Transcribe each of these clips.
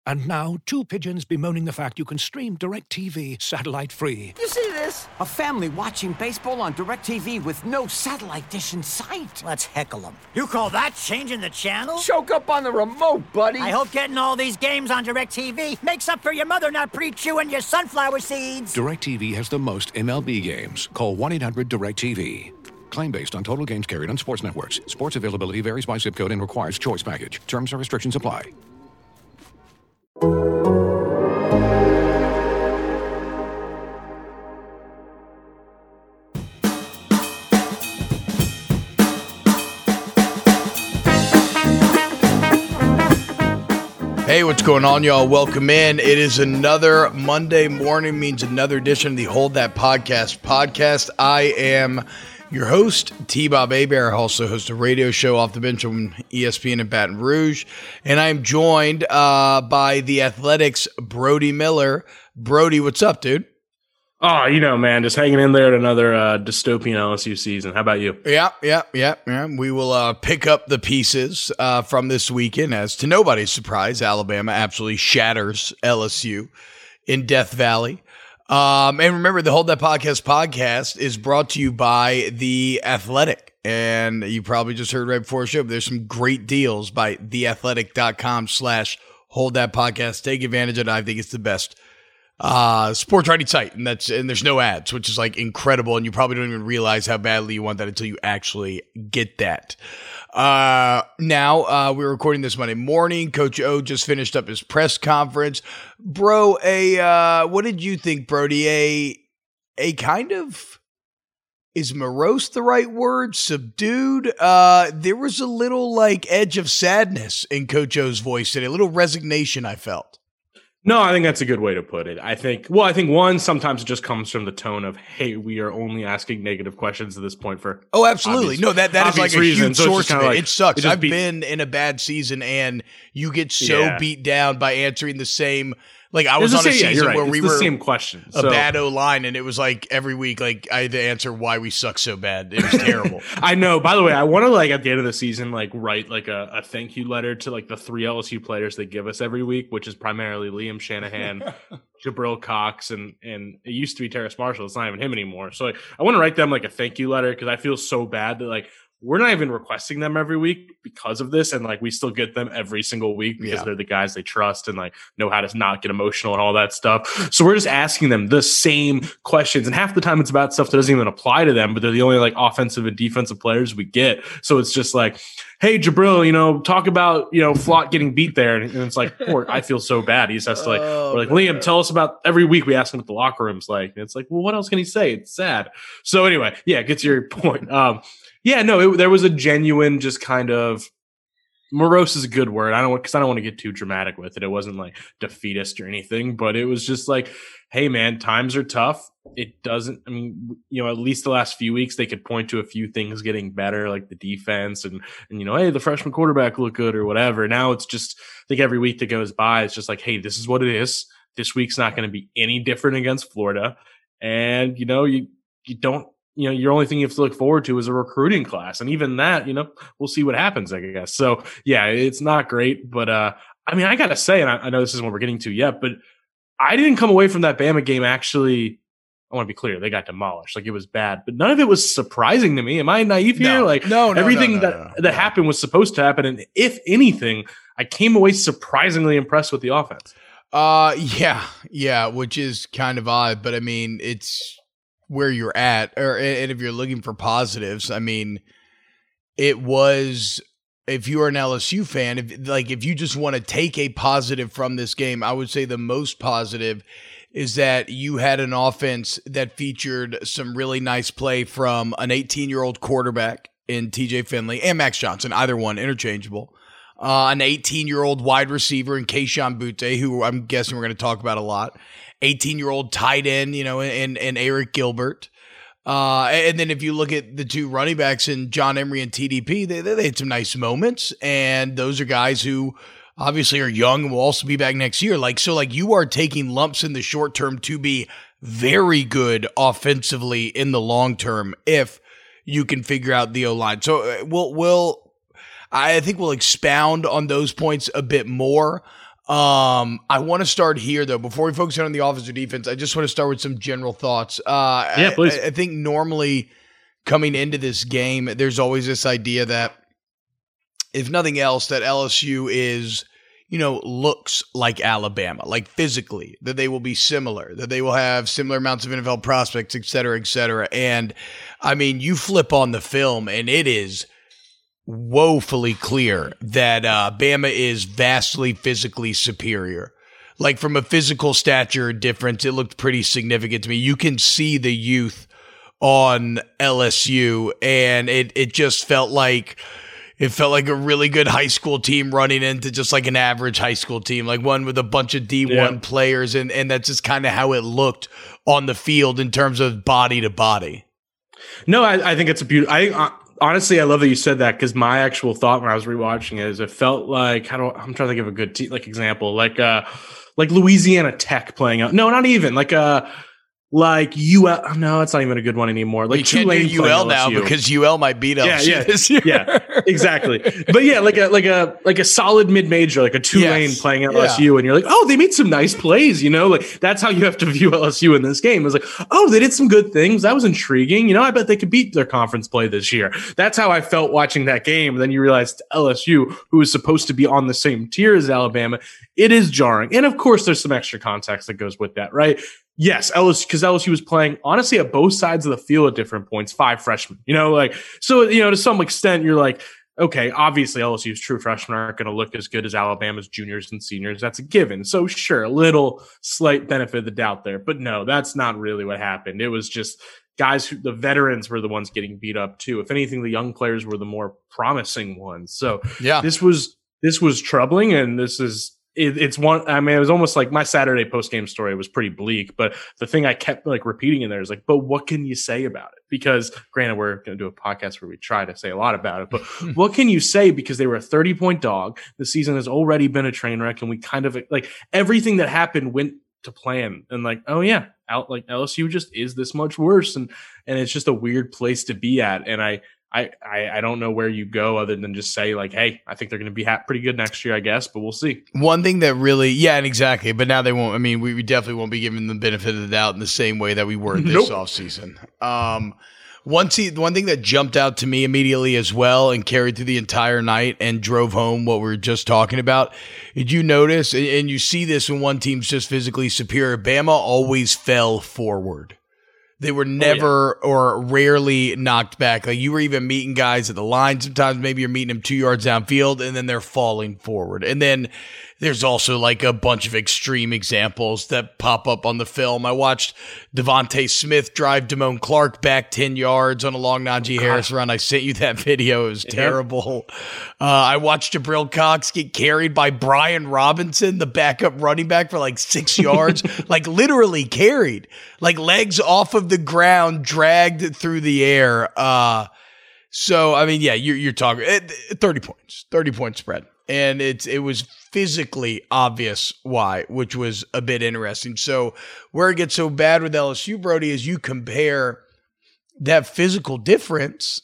And now, two pigeons bemoaning the fact you can stream DirecTV satellite-free. You see this? A family watching baseball on DirecTV with no satellite dish in sight. Let's heckle them. You call that changing the channel? Choke up on the remote, buddy. I hope getting all these games on DirecTV makes up for your mother not pre-chewing your sunflower seeds. DirecTV has the most MLB games. Call 1-800-DirecTV. Claim based on total games carried on sports networks. Sports availability varies by zip code and requires choice package. Terms and restrictions apply. Hey, what's going on, y'all? Welcome in. It is another Monday morning, means another edition of the Hold That Podcast. I am your host, T-Bob Hebert, also host a radio show off the bench on ESPN in Baton Rouge. And I'm joined by the Athletics' Brody Miller. Brody, what's up, dude? Oh, man, just hanging in there at another dystopian LSU season. How about you? Yeah. We will pick up the pieces from this weekend. As to nobody's surprise, Alabama absolutely shatters LSU in Death Valley. And remember, the Hold That Podcast is brought to you by The Athletic. And you probably just heard right before the show, but there's some great deals by theathletic.com/Hold That Podcast. Take advantage of it. I think it's the best sports writing site, and there's no ads, which is like incredible, and you probably don't even realize how badly you want that until you actually get that. Now we're recording this Monday morning. Coach O just finished up his press conference. Bro, what did you think, Brody? A kind of, is morose the right word? Subdued? There was a little like edge of sadness in Coach O's voice today, a little resignation I felt. No, I think that's a good way to put it. I think one, sometimes it just comes from the tone of, hey, we are only asking negative questions at this point for absolutely. That is like a huge source of it. Like, it sucks. I've been in a bad season, and you get so beat down by answering the same. Like, I was on a season where we were the same question. A bad O-line, and it was like every week, like I had to answer why we suck so bad. It was terrible. I know. By the way, I want to at the end of the season, write a thank you letter to the 3 LSU players they give us every week, which is primarily Liam Shanahan, Jabril Cox, and it used to be Terrace Marshall. It's not even him anymore. So I want to write them a thank you letter because I feel so bad that we're not even requesting them every week because of this. And we still get them every single week because they're the guys they trust and know how to not get emotional and all that stuff. So we're just asking them the same questions. And half the time it's about stuff that doesn't even apply to them, but they're the only offensive and defensive players we get. So it's just hey, Jabril, talk about, Flott getting beat there. And it's poor, I feel so bad. He just has to we're Liam, tell us about, every week we ask him what the locker room's like. And it's well, what else can he say? It's sad. So anyway, get to your point. There was a genuine, just kind of, morose is a good word. I don't want to get too dramatic with it. It wasn't defeatist or anything, but it was just hey man, times are tough. It doesn't, at least the last few weeks, they could point to a few things getting better, like the defense and hey, the freshman quarterback looked good or whatever. Now it's just, I think every week that goes by, it's just hey, this is what it is. This week's not going to be any different against Florida. And, you don't, your only thing you have to look forward to is a recruiting class. And even that, we'll see what happens, I guess. So, it's not great. But, I got to say, and I know this isn't what we're getting to yet, but I didn't come away from that Bama game actually. I want to be clear. They got demolished. It was bad. But none of it was surprising to me. Am I naive here? No. Everything that happened was supposed to happen. And if anything, I came away surprisingly impressed with the offense. Yeah, which is kind of odd. But, it's where you're at, and if you're looking for positives, it was, if you are an LSU fan, if you just want to take a positive from this game, I would say the most positive is that you had an offense that featured some really nice play from an 18-year-old quarterback in TJ Finley and Max Johnson, either one interchangeable. An 18-year-old wide receiver in Kayshon Boutte, who I'm guessing we're going to talk about a lot. 18-year-old tight end, and Eric Gilbert. And then if you look at the two running backs in John Emery and TDP, they had some nice moments. And those are guys who obviously are young and will also be back next year. You are taking lumps in the short term to be very good offensively in the long term if you can figure out the O-line. So I think we'll expound on those points a bit more. I want to start here, though. Before we focus on the offense or defense, I just want to start with some general thoughts. Yeah, please. I think normally coming into this game, there's always this idea that, if nothing else, that LSU is, looks like Alabama, like physically, that they will be similar, that they will have similar amounts of NFL prospects, et cetera, et cetera. And, I mean, you flip on the film, and it is woefully clear that Bama is vastly physically superior. Like, from a physical stature difference, it looked pretty significant to me. You can see the youth on LSU, and it just felt like a really good high school team running into just like an average high school team, like one with a bunch of D1 players, and that's just kind of how it looked on the field in terms of body to body. No, I think it's a beautiful. Honestly, I love that you said that, because my actual thought when I was rewatching it is it felt like, I'm trying to think of a good example, like Louisiana Tech playing out. No, not even like UL. No, it's not even a good one anymore. Like Tulane UL now, because UL might beat LSU this year. Yeah, exactly. But yeah, like a solid mid-major, like a Tulane playing at LSU, and you're like, oh, they made some nice plays. Like that's how you have to view LSU in this game. It's like, oh, they did some good things. That was intriguing. I bet they could beat their conference play this year. That's how I felt watching that game. And then you realize LSU, who is supposed to be on the same tier as Alabama, it is jarring. And of course, there's some extra context that goes with that, right? Yes, LSU was playing, honestly, at both sides of the field at different points, 5 freshmen, so, to some extent, you're like, okay, obviously LSU's true freshmen aren't going to look as good as Alabama's juniors and seniors. That's a given. So sure, a little slight benefit of the doubt there, but no, that's not really what happened. It was just guys the veterans were the ones getting beat up too. If anything, the young players were the more promising ones. So yeah, this was troubling, and it's one. I mean, it was almost like my Saturday post-game story was pretty bleak, but the thing I kept repeating in there is like, but what can you say about it? Because granted, we're going to do a podcast where we try to say a lot about it, but what can you say? Because they were a 30-point dog. The season has already been a train wreck, and we kind of everything that happened went to plan, and oh yeah, LSU just is this much worse, and it's just a weird place to be at. And I don't know where you go other than just say hey, I think they're going to be pretty good next year, I guess, but we'll see. One thing that really, and exactly, but now they won't. I mean, we definitely won't be giving them the benefit of the doubt in the same way that we were this offseason. One thing that jumped out to me immediately as well and carried through the entire night and drove home what we were just talking about. Did you notice, and you see this when one team's just physically superior, Bama always fell forward. They were never or rarely knocked back. You were even meeting guys at the line. Sometimes maybe you're meeting them 2 yards downfield, and then they're falling forward. And then there's also a bunch of extreme examples that pop up on the film. I watched Devontae Smith drive Damone Clark back 10 yards on a long Najee Harris run. I sent you that video. It was terrible. I watched Jabril Cox get carried by Brian Robinson, the backup running back, for 6 yards. Literally carried. Legs off of the ground, dragged through the air. So, I mean, yeah, you're talking 30 points, 30-point spread. And it was physically obvious why, which was a bit interesting. So where it gets so bad with LSU, Brody, is you compare that physical difference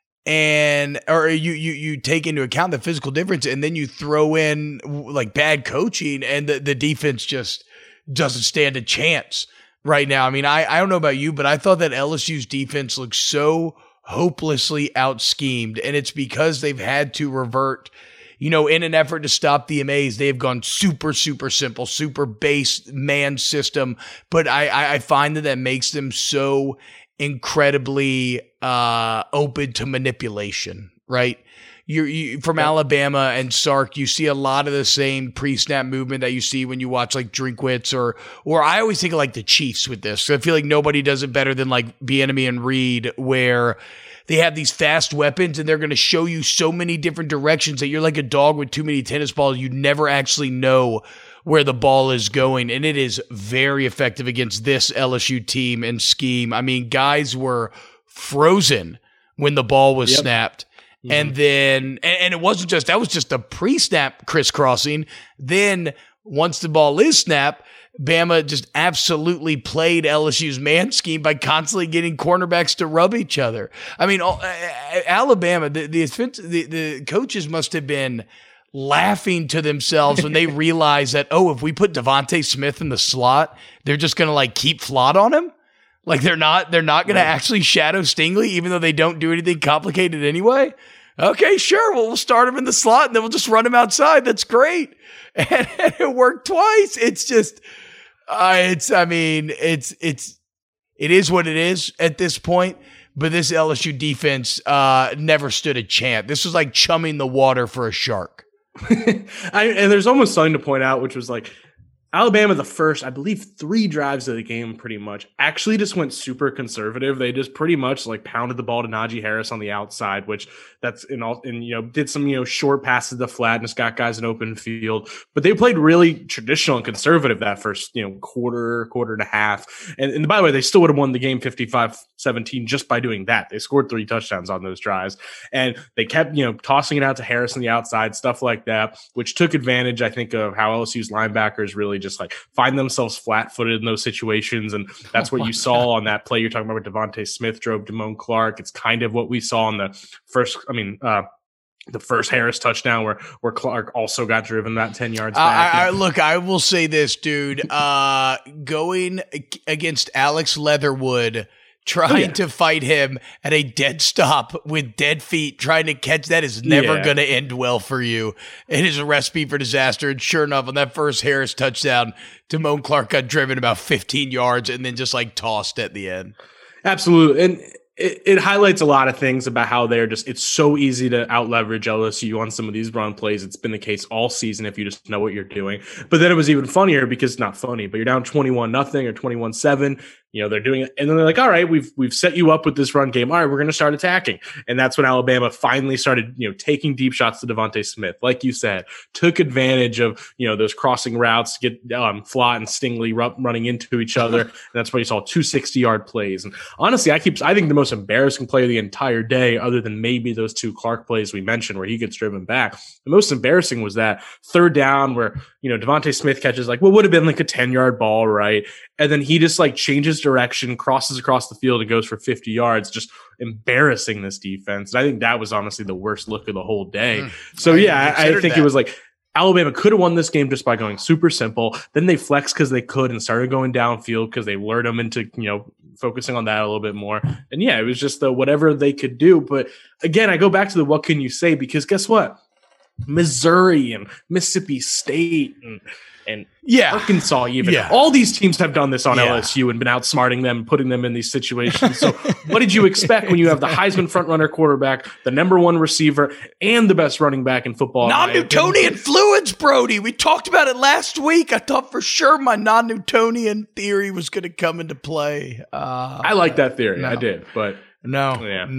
or you take into account the physical difference, and then you throw in bad coaching, and the defense just doesn't stand a chance right now. I mean, I don't know about you, but I thought that LSU's defense looked so hopelessly out-schemed, and it's because they've had to revert in an effort to stop the MAs, they've gone super, super simple, super base man system. But I find that makes them so incredibly open to manipulation, right? You from Alabama and Sark, you see a lot of the same pre-snap movement that you see when you watch Drinkwitz or I always think of the Chiefs with this. So I feel like nobody does it better than Bieniemy and Reed, where they have these fast weapons, and they're going to show you so many different directions that you're like a dog with too many tennis balls. You never actually know where the ball is going, and it is very effective against this LSU team and scheme. I mean, guys were frozen when the ball was snapped. Mm-hmm. And then, and it wasn't just, that was just the pre-snap crisscrossing. Then once the ball is snapped, Bama just absolutely played LSU's man scheme by constantly getting cornerbacks to rub each other. I mean, Alabama, the coaches must have been laughing to themselves when they realize that, oh, if we put Devontae Smith in the slot, they're just going to like keep Flott on him. Like they're not going to actually shadow Stingley, even though they don't do anything complicated anyway. Okay, sure. Well, we'll start him in the slot and then we'll just run him outside. That's great. And it worked twice. It's just, it is what it is at this point. But this LSU defense never stood a chance. This was like chumming the water for a shark. And there's almost something to point out, which was like Alabama, the first, I believe, 3 drives of the game pretty much actually just went super conservative. They just pretty much like pounded the ball to Najee Harris on the outside, which that's did some, short passes to flat and just got guys in open field. But they played really traditional and conservative that first, quarter and a half. And by the way, they still would have won the game 55-17 just by doing that. They scored 3 touchdowns on those drives. And they kept, tossing it out to Harris on the outside, stuff like that, which took advantage, I think, of how LSU's linebackers really just like find themselves flat-footed in those situations. And that's what you saw on that play you're talking about with Devontae Smith drove Damone Clark. It's kind of what we saw on the first Harris touchdown where Clark also got driven that 10 yards back. Look, I will say this, dude. Going against Alex Leatherwood, trying to fight him at a dead stop with dead feet, trying to catch that is never going to end well for you. It is a recipe for disaster. And sure enough, on that first Harris touchdown, Damone Clark got driven about 15 yards and then just like tossed at the end. Absolutely. And it highlights a lot of things about how it's so easy to out leverage LSU on some of these run plays. It's been the case all season if you just know what you're doing. But then it was even funnier because not funny, but you're down 21-0 or 21-7. They're doing it. And then they're like, all right, we've set you up with this run game. All right, we're going to start attacking. And that's when Alabama finally started, taking deep shots to Devontae Smith. Like you said, took advantage of, those crossing routes to get Flott and Stingley running into each other. And that's why you saw 2 60-yard plays. And honestly, I think the most embarrassing play of the entire day, other than maybe those 2 Clark plays we mentioned where he gets driven back, the most embarrassing was that third down where, Devontae Smith catches like what would have been like a 10-yard ball, right? And then he just like changes direction, crosses across the field and goes for 50 yards, just embarrassing this defense. And I think that was honestly the worst look of the whole day. So I think it was like Alabama could have won this game just by going super simple. Then they flexed because they could and started going downfield because they lured them into, focusing on that a little bit more. And it was just whatever they could do. But again, I go back to the what can you say? Because guess what? Missouri and Mississippi State and Arkansas even. All these teams have done this on LSU and been outsmarting them, putting them in these situations. So what did you expect when you have the Heisman frontrunner quarterback, the number 1 receiver, and the best running back in football? Non-Newtonian fluids, Brody. We talked about it last week. I thought for sure my non-Newtonian theory was going to come into play. I like that theory. No. I did, but... No.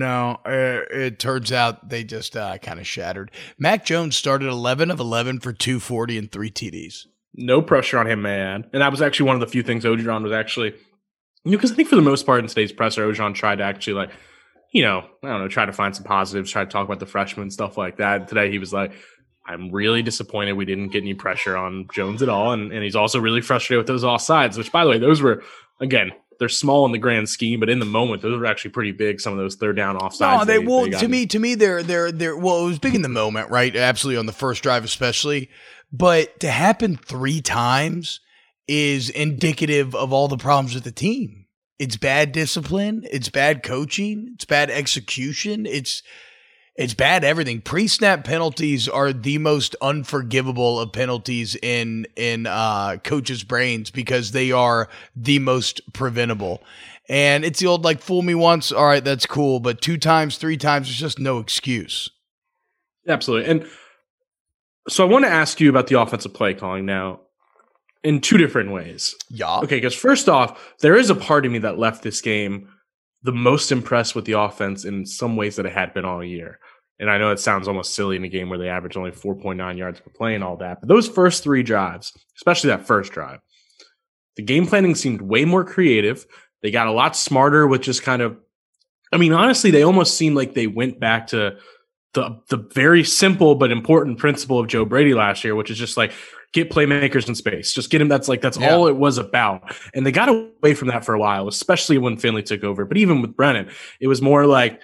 It turns out they just kind of shattered. Mac Jones started 11 of 11 for 240 and 3 TDs. No pressure on him, man. And that was actually one of the few things Orgeron was actually, because I think for the most part in today's presser, Orgeron tried to actually try to find some positives, try to talk about the freshmen, stuff like that. And today he was like, I'm really disappointed we didn't get any pressure on Jones at all. And he's also really frustrated with those offsides, which, by the way, those were, again, they're small in the grand scheme, but in the moment, those were actually pretty big. Some of those third down offsides. No, to me, they're it was big in the moment, right? Absolutely on the first drive, especially. But to happen 3 times is indicative of all the problems with the team. It's bad discipline. It's bad coaching. It's bad execution. It's bad everything. Pre-snap penalties are the most unforgivable of penalties in coaches' brains because they are the most preventable. And it's the old like fool me once, all right, that's cool, but 2 times, 3 times, there's just no excuse. Absolutely. And so I want to ask you about the offensive play calling now in 2 different ways. Yeah. Okay, because first off, there is a part of me that left this game the most impressed with the offense in some ways that it had been all year. And I know it sounds almost silly in a game where they average only 4.9 yards per play and all that. But those first 3 drives, especially that first drive, the game planning seemed way more creative. They got a lot smarter with just kind of, honestly, they almost seemed like they went back to the very simple but important principle of Joe Brady last year, which is just like get playmakers in space. Just get him. That's all it was about. And they got away from that for a while, especially when Finley took over. But even with Brennan, it was more like,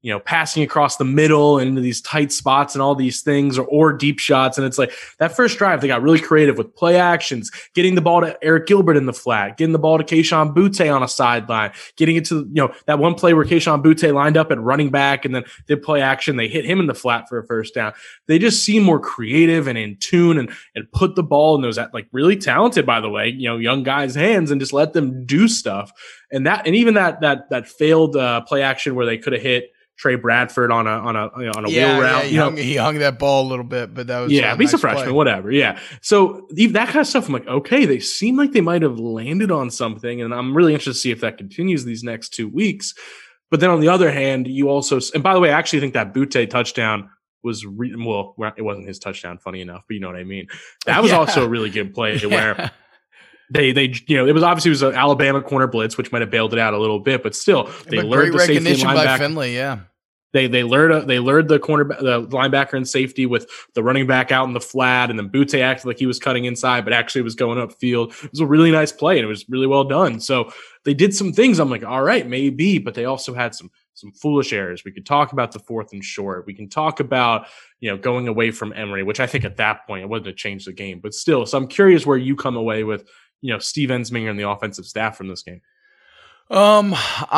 passing across the middle and into these tight spots and all these things, or deep shots. And it's like that first drive, they got really creative with play actions, getting the ball to Eric Gilbert in the flat, getting the ball to Kayshon Boutte on a sideline, getting it to, that one play where Kayshon Boutte lined up at running back and then did play action. They hit him in the flat for a first down. They just seem more creative and in tune and put the ball in those really talented, by the way, young guys' hands and just let them do stuff. And even that failed play action where they could have hit Trey Bradford on a wheel route. He hung that ball a little bit, but that was he's a freshman, play. Whatever. Yeah. So that kind of stuff, I'm like, okay, they seem like they might have landed on something, and I'm really interested to see if that continues these next 2 weeks. But then on the other hand, you also, and by the way, I actually think that Boutte touchdown was it wasn't his touchdown, funny enough, but you know what I mean. That was also a really good play where. It was an Alabama corner blitz, which might have bailed it out a little bit, but still they lured the safety and linebacker. By Finley, yeah. They lured the linebacker and safety with the running back out in the flat, and then Boutte acted like he was cutting inside, but actually was going upfield. It was a really nice play, and it was really well done. So they did some things. I'm like, all right, maybe, but they also had some foolish errors. We could talk about the 4th and short. We can talk about going away from Emory, which I think at that point it wouldn't have changed the game, but still. So I'm curious where you come away with Steve Ensminger and the offensive staff from this game. So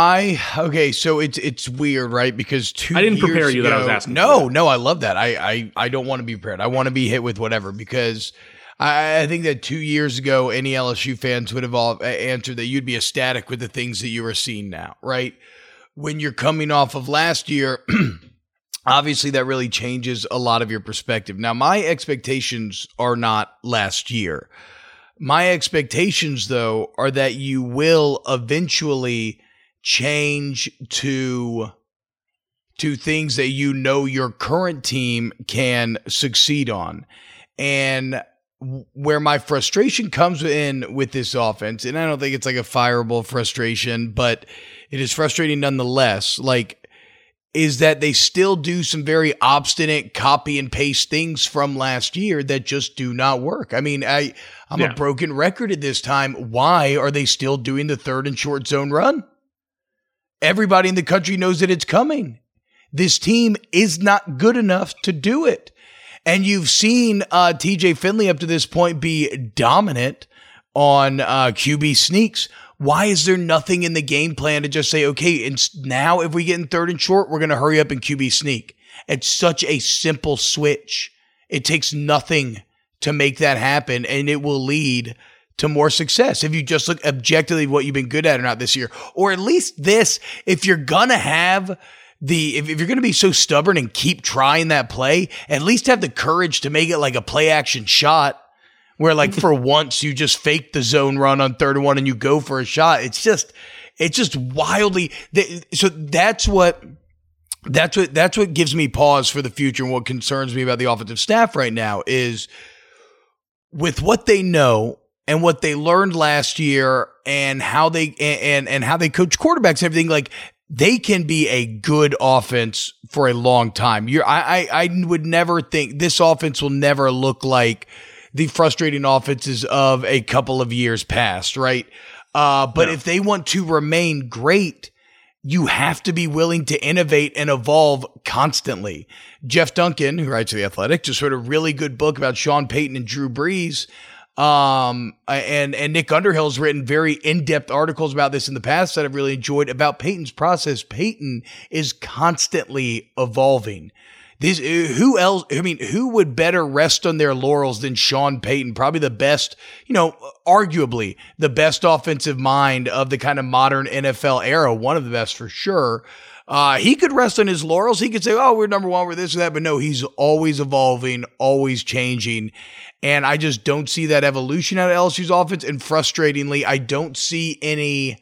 it's weird, right? Because I didn't prepare you that I was asking. No, I love that. I don't want to be prepared. I want to be hit with whatever, because I think that 2 years ago, any LSU fans would have all answered that you'd be ecstatic with the things that you are seeing now, right? When you're coming off of last year, obviously that really changes a lot of your perspective. Now, my expectations are not last year. My expectations, though, are that you will eventually change to things that your current team can succeed on. And where my frustration comes in with this offense, and I don't think it's like a fireable frustration, but it is frustrating nonetheless, is that they still do some very obstinate copy and paste things from last year that just do not work. I mean, I'm a broken record at this time. Why are they still doing the 3rd and short zone run? Everybody in the country knows that it's coming. This team is not good enough to do it. And you've seen TJ Finley up to this point be dominant on QB sneaks. Why is there nothing in the game plan to just say, okay, and now if we get in 3rd and short, we're going to hurry up and QB sneak? It's such a simple switch. It takes nothing to make that happen, and it will lead to more success if you just look objectively what you've been good at or not this year. Or at least this, if you're going to have if you're going to be so stubborn and keep trying that play, at least have the courage to make it like a play action shot, where for once you just fake the zone run on 3rd and 1 and you go for a shot. It's just wildly. So that's what gives me pause for the future, and what concerns me about the offensive staff right now is with what they know and what they learned last year and how they and how they coach quarterbacks and everything. They can be a good offense for a long time. I would never think this offense will never look like the frustrating offenses of a couple of years past, right? But if they want to remain great, you have to be willing to innovate and evolve constantly. Jeff Duncan, who writes for The Athletic, just wrote a really good book about Sean Payton and Drew Brees. And Nick Underhill's written very in-depth articles about this in the past that I've really enjoyed about Payton's process. Payton is constantly evolving. Who else? I mean, who would better rest on their laurels than Sean Payton? Probably the best, arguably the best offensive mind of the kind of modern NFL era. One of the best for sure. He could rest on his laurels. He could say, oh, we're number one, we're this or that. But no, he's always evolving, always changing. And I just don't see that evolution out of LSU's offense. And frustratingly, I don't see any.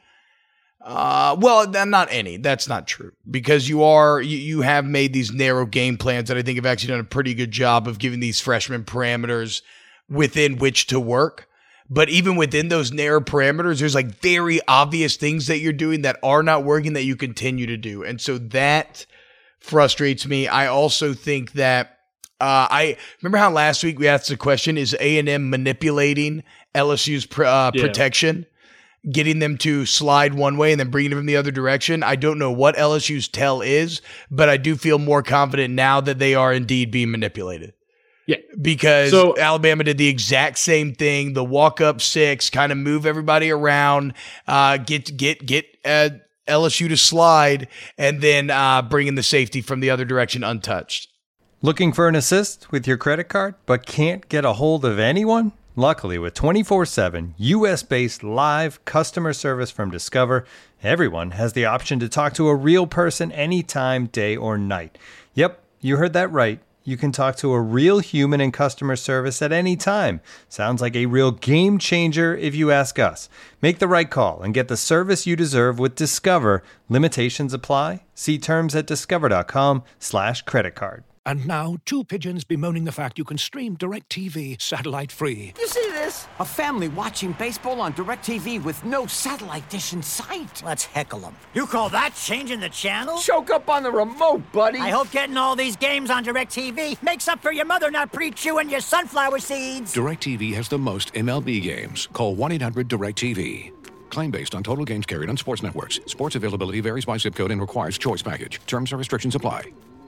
Not any. That's not true, because you have made these narrow game plans that I think have actually done a pretty good job of giving these freshmen parameters within which to work. But even within those narrow parameters, there's very obvious things that you're doing that are not working that you continue to do. And so that frustrates me. I also think that I remember how last week we asked the question, is A&M manipulating LSU's protection? getting them to slide one way and then bringing them the other direction. I don't know what LSU's tell is, but I do feel more confident now that they are indeed being manipulated. Yeah. Because Alabama did the exact same thing. The walk up 6, kind of move everybody around, get LSU to slide, and then bring in the safety from the other direction untouched. Looking for an assist with your credit card, but can't get a hold of anyone? Luckily, with 24/7 U.S.-based live customer service from Discover, everyone has the option to talk to a real person anytime, day or night. Yep, you heard that right. You can talk to a real human in customer service at any time. Sounds like a real game changer if you ask us. Make the right call and get the service you deserve with Discover. Limitations apply. See terms at discover.com/creditcard. And now, 2 pigeons bemoaning the fact you can stream DirecTV satellite-free. You see this? A family watching baseball on DirecTV with no satellite dish in sight. Let's heckle them. You call that changing the channel? Choke up on the remote, buddy. I hope getting all these games on DirecTV makes up for your mother not pre-chewing your sunflower seeds. DirecTV has the most MLB games. Call 1-800-DirecTV. Claim based on total games carried on sports networks. Sports availability varies by zip code and requires choice package. Terms and restrictions apply.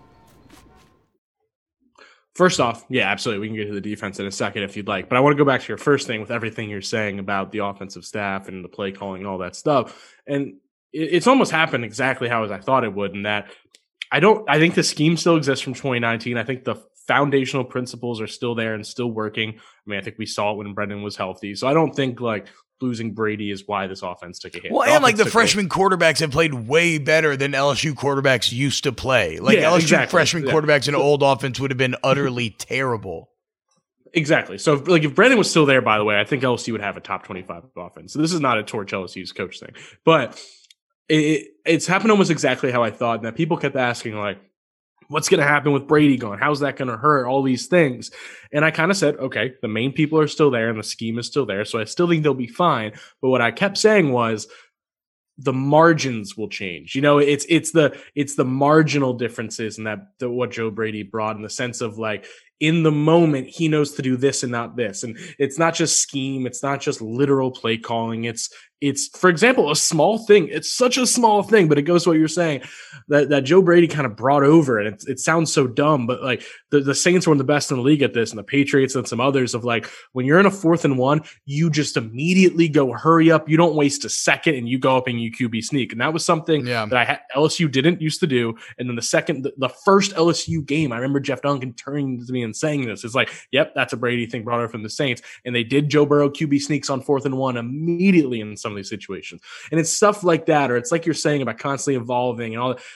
First off, yeah, absolutely. We can get to the defense in a second if you'd like. But I want to go back to your first thing with everything you're saying about the offensive staff and the play calling and all that stuff. And it's almost happened exactly how I thought it would, in that I think the scheme still exists from 2019. I think the foundational principles are still there and still working. I mean, I think we saw it when Brendan was healthy. So I don't think losing Brady is why this offense took a hit. Well, and the freshman quarterbacks have played way better than LSU quarterbacks used to play. LSU freshman quarterbacks in an old offense would have been utterly terrible. Exactly. So if Brendan was still there, by the way, I think LSU would have a top 25 offense. So this is not a torch LSU's coach thing, but it's happened almost exactly how I thought. And that people kept asking, what's going to happen with Brady gone? How's that going to hurt? All these things. And I kind of said, okay, the main people are still there and the scheme is still there. So I still think they'll be fine. But what I kept saying was the margins will change. It's the marginal differences in what Joe Brady brought, in the sense of in the moment, he knows to do this and not this. And it's not just scheme. It's not just literal play calling. It's, for example, a small thing. It's such a small thing, but it goes to what you're saying that Joe Brady kind of brought over. And it sounds so dumb, but the Saints were the best in the league at this, and the Patriots and some others of when you're in a 4th and 1, you just immediately go hurry up. You don't waste a second and you go up and you QB sneak. And that was something that LSU didn't used to do. And then the first LSU game, I remember Jeff Duncan turning to me and saying this. It's yep, that's a Brady thing brought over from the Saints. And they did Joe Burrow QB sneaks on 4th and 1 immediately in some of these situations. And it's stuff like that, or it's like you're saying about constantly evolving and all that.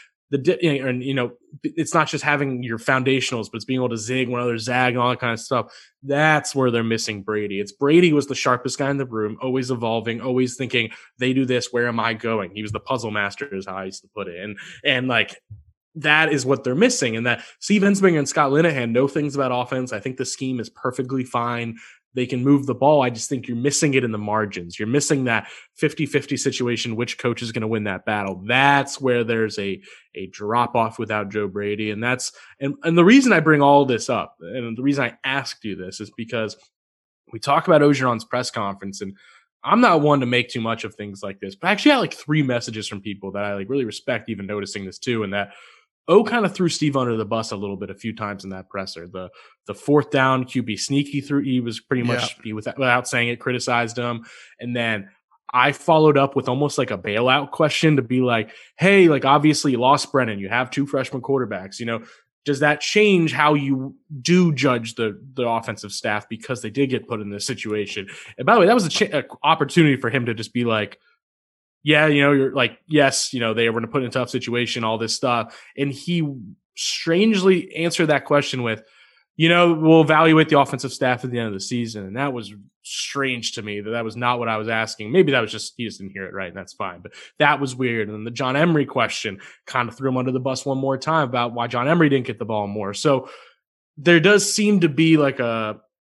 It's not just having your foundationals, but it's being able to zig when others zag and all that kind of stuff. That's where they're missing Brady. Brady was the sharpest guy in the room, always evolving, always thinking, they do this, where am I going? He was the puzzle master, is how I used to put it. And that is what they're missing. And that Steve Ensminger and Scott Linehan know things about offense. I think the scheme is perfectly fine. They can move the ball. I just think you're missing it in the margins. You're missing that 50-50 situation. Which coach is going to win that battle? That's where there's a drop off without Joe Brady. And and the reason I bring all this up, and the reason I asked you this, is because we talk about Orgeron's press conference, and I'm not one to make too much of things like this, but I actually had 3 messages from people that I really respect, even noticing this too. And that kind of threw Steve under the bus a little bit a few times in that presser. The 4th down QB sneak he was pretty much, without saying it, criticized him. And then I followed up with almost a bailout question to be hey, obviously you lost Brennan. You have 2 freshman quarterbacks. Does that change how you do judge the offensive staff, because they did get put in this situation? And by the way, that was an opportunity for him to just be yeah, you're yes, they were going to put in a tough situation, all this stuff. And he strangely answered that question with, we'll evaluate the offensive staff at the end of the season. And that was strange to me. That was not what I was asking. Maybe that was just, he just didn't hear it right, and that's fine. But that was weird. And then the John Emery question kind of threw him under the bus one more time about why John Emery didn't get the ball more. So there does seem to be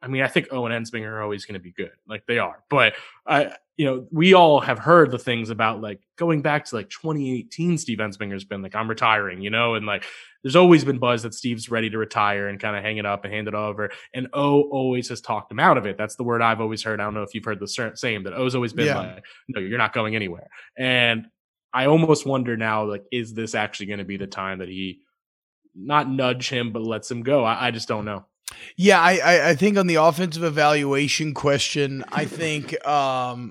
I mean, I think Owen Ensminger are always going to be good, like they are. But we all have heard the things about like going back to like 2018. Steve Ensminger's been like, I'm retiring, and like there's always been buzz that Steve's ready to retire and kind of hang it up and hand it over. And O always has talked him out of it. That's the word I've always heard. I don't know if you've heard the same, that O's always been like, no, you're not going anywhere. And I almost wonder now, like, is this actually going to be the time that he not nudge him, but lets him go? I just don't know. Yeah, I think on the offensive evaluation question, I think, well,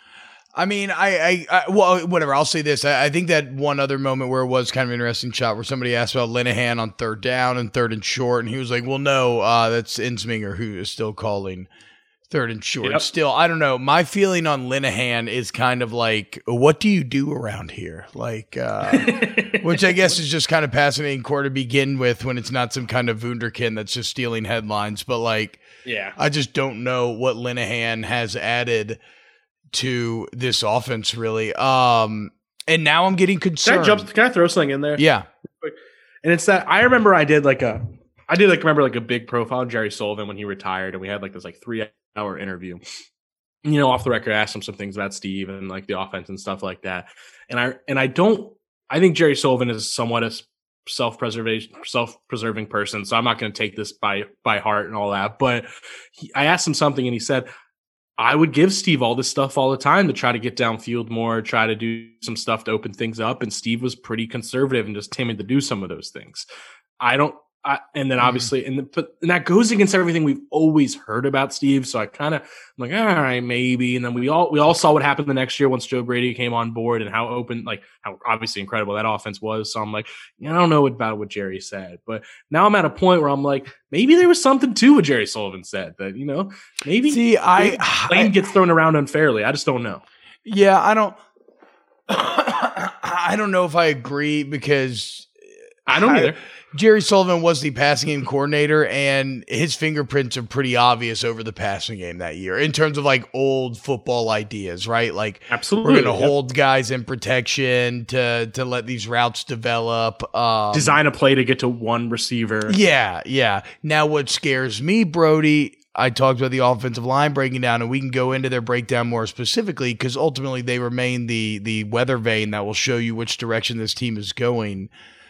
whatever. I'll say this. I think that one other moment where it was kind of an interesting shot where somebody asked about Linehan on third down and third and short, and he was like, well, no, that's Ensminger who is still calling third and short. Yep. Still, I don't know. My feeling on Linehan is kind of like, what do you do around here? Like, which I guess is just kind of fascinating core to begin with when it's not some kind of wunderkind that's just stealing headlines. But like, yeah, I just don't know what Linehan has added to this offense really. And now I'm getting concerned. Can I throw something in there? Yeah. And it's that I remember I did a big profile on Jerry Sullivan when he retired, and we had like this like 3-hour interview. Off the record, I asked him some things about Steve and like the offense and stuff like that. And I think Jerry Sullivan is somewhat a self-preserving person, so I'm not going to take this by heart and all that. But I asked him something, and he said, I would give Steve all this stuff all the time to try to get downfield more, try to do some stuff to open things up. And Steve was pretty conservative and just timid to do some of those things. And then obviously, and that goes against everything we've always heard about Steve. So I'm like, all right, maybe. And then we all saw what happened the next year once Joe Brady came on board and how open, like how obviously incredible that offense was. So I'm like, I don't know about what Jerry said, but now I'm at a point where I'm like, maybe there was something to what Jerry Sullivan said that, maybe blame gets thrown around unfairly. I just don't know. Yeah, I don't know if I agree because I don't either. Jerry Sullivan was the passing game coordinator, and his fingerprints are pretty obvious over the passing game that year in terms of like old football ideas, right? Like, absolutely, we're going to hold guys in protection to let these routes develop. Design a play to get to one receiver. Yeah. Now, what scares me, Brody, I talked about the offensive line breaking down, and we can go into their breakdown more specifically because ultimately they remain the weather vane that will show you which direction this team is going.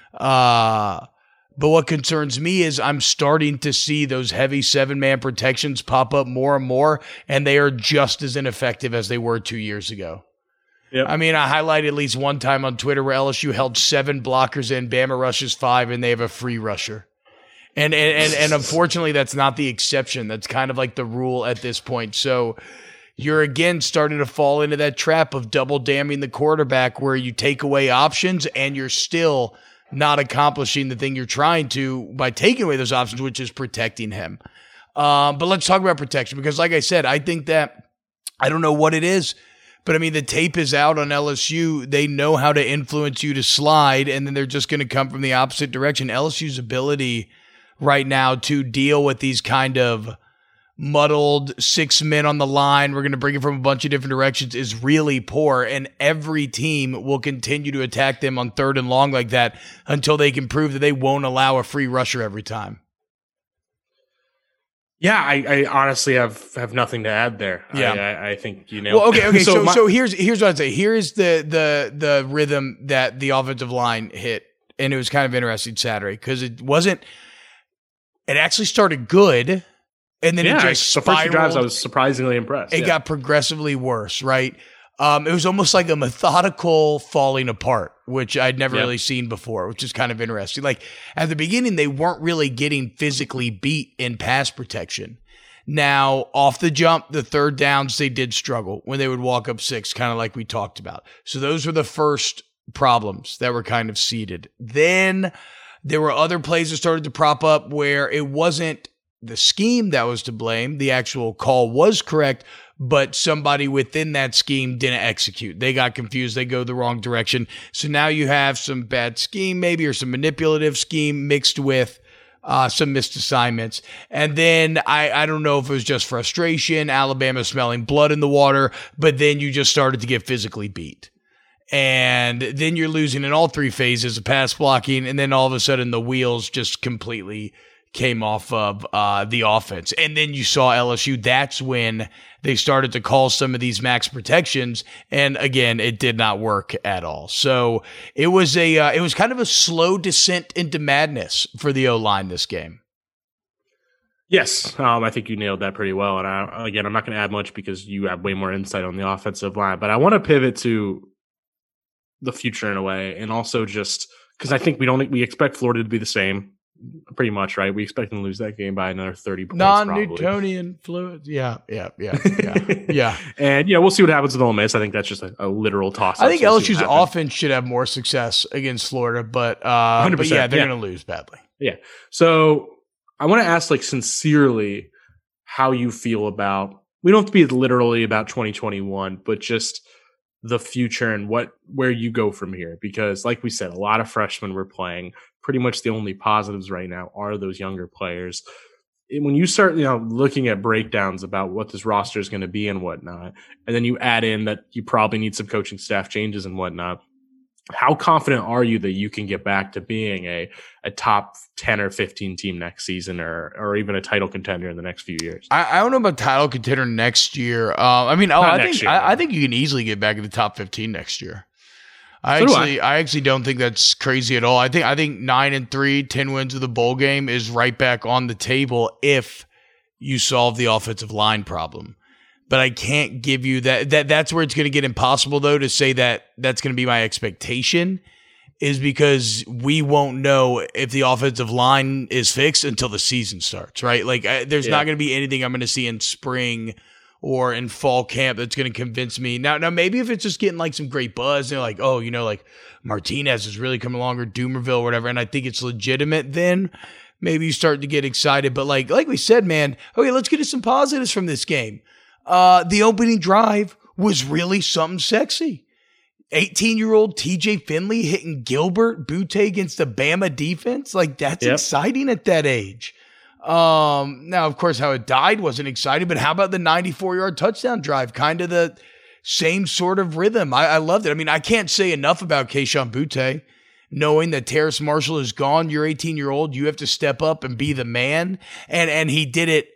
But what concerns me is I'm starting to see those heavy 7-man protections pop up more and more, and they are just as ineffective as they were 2 years ago. Yep. I mean, I highlighted at least one time on Twitter where LSU held 7 blockers in, Bama rushes 5, and they have a free rusher. And unfortunately, that's not the exception. That's kind of like the rule at this point. So you're again starting to fall into that trap of double damming the quarterback where you take away options and you're still not accomplishing the thing you're trying to by taking away those options, which is protecting him. But let's talk about protection because, like I said, I think that I don't know what it is, but I mean, the tape is out on LSU. They know how to influence you to slide, and then they're just going to come from the opposite direction. LSU's ability right now to deal with these kind of muddled 6 men on the line, we're going to bring it from a bunch of different directions, is really poor, and every team will continue to attack them on third and long like that until they can prove that they won't allow a free rusher every time. Yeah, I honestly have nothing to add there. Yeah, I think Well, okay. So here's what I'd say. Here is the rhythm that the offensive line hit, and it was kind of interesting Saturday because it actually started good. And then it just spiraled. The first 2 drives, I was surprisingly impressed. It got progressively worse, right? It was almost like a methodical falling apart, which I'd never really seen before, which is kind of interesting. Like at the beginning, they weren't really getting physically beat in pass protection. Now, off the jump, the third downs, they did struggle when they would walk up 6, kind of like we talked about. So those were the first problems that were kind of seeded. Then there were other plays that started to prop up where it wasn't the scheme that was to blame. The actual call was correct, but somebody within that scheme didn't execute. They got confused. They go the wrong direction. So now you have some bad scheme maybe or some manipulative scheme mixed with some missed assignments. And then I don't know if it was just frustration, Alabama smelling blood in the water, but then you just started to get physically beat. And then you're losing in all 3 phases of pass blocking, and then all of a sudden the wheels just completely came off of the offense. And then you saw LSU. That's when they started to call some of these max protections. And again, it did not work at all. So it was kind of a slow descent into madness for the O-line this game. Yes, I think you nailed that pretty well. And I'm not going to add much because you have way more insight on the offensive line. But I want to pivot to the future in a way, and also just because I think we expect Florida to be the same, pretty much, right? We expect them to lose that game by another 30 points. Non-Newtonian fluid. Yeah. And we'll see what happens with Ole Miss. I think that's just a literal toss. I think LSU's offense should have more success against Florida, but they're going to lose badly. Yeah. So I want to ask, sincerely, how you feel about. We don't have to be literally about 2021, but just the future and where you go from here. Because, like we said, a lot of freshmen were playing. Pretty much the only positives right now are those younger players. When you start, looking at breakdowns about what this roster is going to be and whatnot, and then you add in that you probably need some coaching staff changes and whatnot, how confident are you that you can get back to being a top 10 or 15 team next season, or even a title contender in the next few years? I don't know about title contender next year. I think you can easily get back in the top 15 next year. I actually don't think that's crazy at all. I think 9-3, 10 wins of the bowl game is right back on the table if you solve the offensive line problem. But I can't give you that. That's where it's going to get impossible, though, to say that that's going to be my expectation, is because we won't know if the offensive line is fixed until the season starts, right? There's not going to be anything I'm going to see in spring or in fall camp that's going to convince me. Now maybe if it's just getting some great buzz, and they're like, Martinez is really coming along, or Doomerville or whatever, and I think it's legitimate, then maybe you start to get excited. But like we said, man, okay, let's get to some positives from this game. The opening drive was really something sexy. 18-year-old TJ Finley hitting Gilbert Butte against the Bama defense. That's exciting at that age. Now, of course, how it died wasn't exciting, but how about the 94-yard touchdown drive? Kind of the same sort of rhythm. I loved it. I mean, I can't say enough about Kayshon Butte. Knowing that Terrace Marshall is gone, you're 18-year-old, you have to step up and be the man. And he did it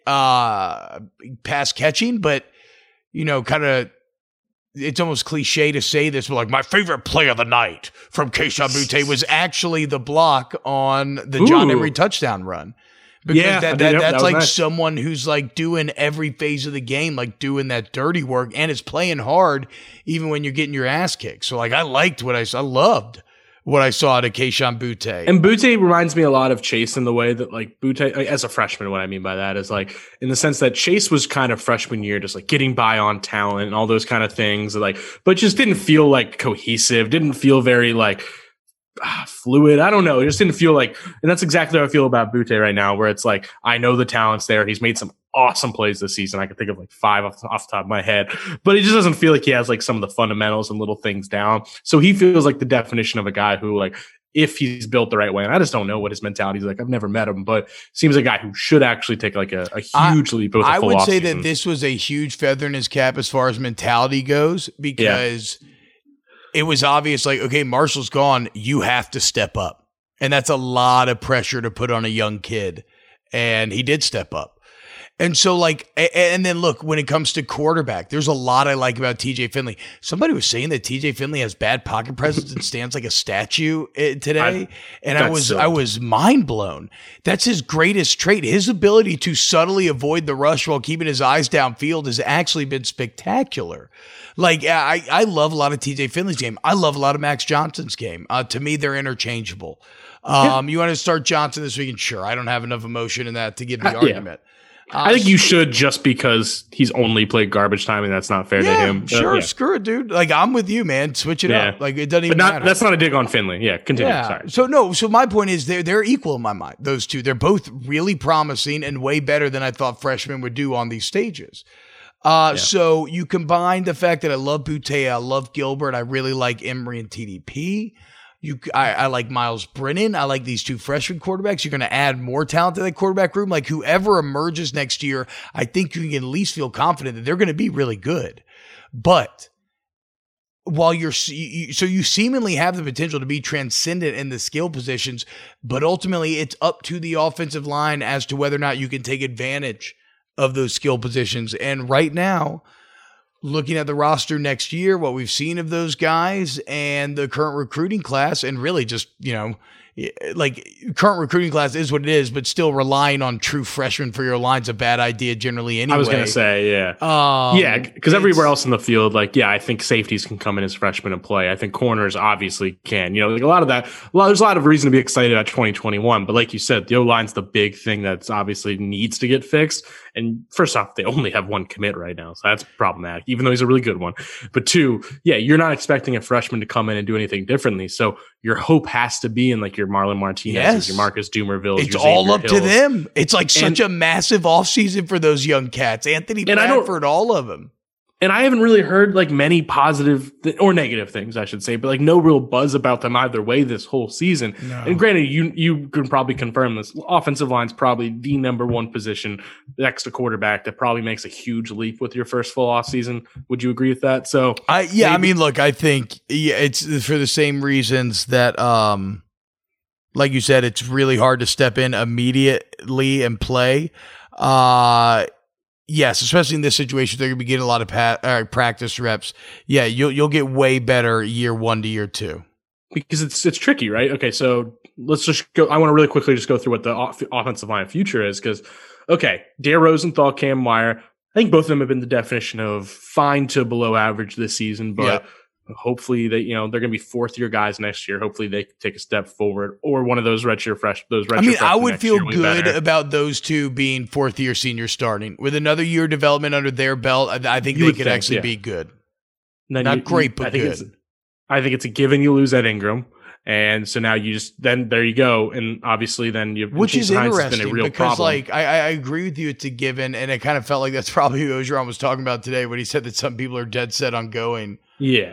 pass catching, but, kind of, it's almost cliche to say this, but my favorite play of the night from Kayshon Butte was actually the block on the John Emery touchdown run. Because that's nice. Someone who's doing every phase of the game, doing that dirty work, and is playing hard even when you're getting your ass kicked. So I liked what I loved what I saw to Kayshon Butte. And Butte reminds me a lot of Chase in the way that Butte, as a freshman, what I mean by that is in the sense that Chase was kind of freshman year, just getting by on talent and all those kind of things, but just didn't feel cohesive, didn't feel very fluid. I don't know. It just didn't feel and that's exactly how I feel about Butte right now, where it's I know the talent's there. He's made some awesome plays this season. I can think of 5 off the top of my head, but it just doesn't feel like he has some of the fundamentals and little things down. So he feels like the definition of a guy who if he's built the right way, and I just don't know what his mentality is like. I've never met him, but seems like a guy who should actually take a huge leap. I would say that this was a huge feather in his cap as far as mentality goes, because it was obvious, okay, Marshall's gone, you have to step up. And that's a lot of pressure to put on a young kid. And he did step up. And so and then look, when it comes to quarterback, there's a lot I like about TJ Finley. Somebody was saying that TJ Finley has bad pocket presence and stands like a statue today. I was mind blown. That's his greatest trait. His ability to subtly avoid the rush while keeping his eyes downfield has actually been spectacular. I love a lot of TJ Finley's game. I love a lot of Max Johnson's game. To me, they're interchangeable. You want to start Johnson this weekend? Sure. I don't have enough emotion in that to give the argument. I think you should, just because he's only played garbage time and that's not fair to him. Sure, screw it, dude. I'm with you, man. Switch it up. It doesn't even matter. That's not a dig on Finley. Yeah, continue. Yeah. Sorry. So my point is they're equal in my mind, those two. They're both really promising and way better than I thought freshmen would do on these stages. So you combine the fact that I love Butte, I love Gilbert, I really like Emery and TDP. I like Miles Brennan. I like these two freshman quarterbacks. You're going to add more talent to that quarterback room. Whoever emerges next year, I think you can at least feel confident that they're going to be really good. But while you seemingly have the potential to be transcendent in the skill positions, but ultimately it's up to the offensive line as to whether or not you can take advantage of those skill positions. And right now, looking at the roster next year, what we've seen of those guys and the current recruiting class, and really just, like current recruiting class is what it is, but still relying on true freshmen for your line's a bad idea generally anyway. I was going to say, yeah. Because everywhere else in the field, I think safeties can come in as freshmen and play. I think corners obviously can. There's a lot of reason to be excited about 2021. But like you said, the O-line's the big thing that's obviously needs to get fixed. And first off, they only have one commit right now. So that's problematic, even though he's a really good one. But two, you're not expecting a freshman to come in and do anything differently. So your hope has to be in your Marlon Martinez, your Marcus Dumerville. It's all up to them. It's such a massive offseason for those young cats. Anthony Bradford, all of them. And I haven't really heard many positive or negative things, I should say, but no real buzz about them either way this whole season. No. And granted, you can probably confirm this. Offensive line's probably the number one position next to quarterback that probably makes a huge leap with your first full off season. Would you agree with that? So, I think it's for the same reasons that, like you said, it's really hard to step in immediately and play. Yes, especially in this situation, they're going to be getting a lot of practice reps. Yeah, you'll get way better year 1 to year 2 because it's tricky, right? Okay, so let's just go. I want to really quickly just go through what the offensive line future is because, Dare Rosenthal, Cam Wire, I think both of them have been the definition of fine to below average this season, but. Yeah. Hopefully they're going to be fourth year guys next year. Hopefully they take a step forward or one of those redshirt freshmen. I would feel good about those two being fourth year seniors starting with another year of development under their belt. I think they could actually be good. Not great, but good. I think it's a given you lose Ed Ingram. And so now you then there you go. And obviously then which is interesting because I agree with you. It's a given. And it kind of felt like that's probably who Ogeron was talking about today when he said that some people are dead set on going. Yeah.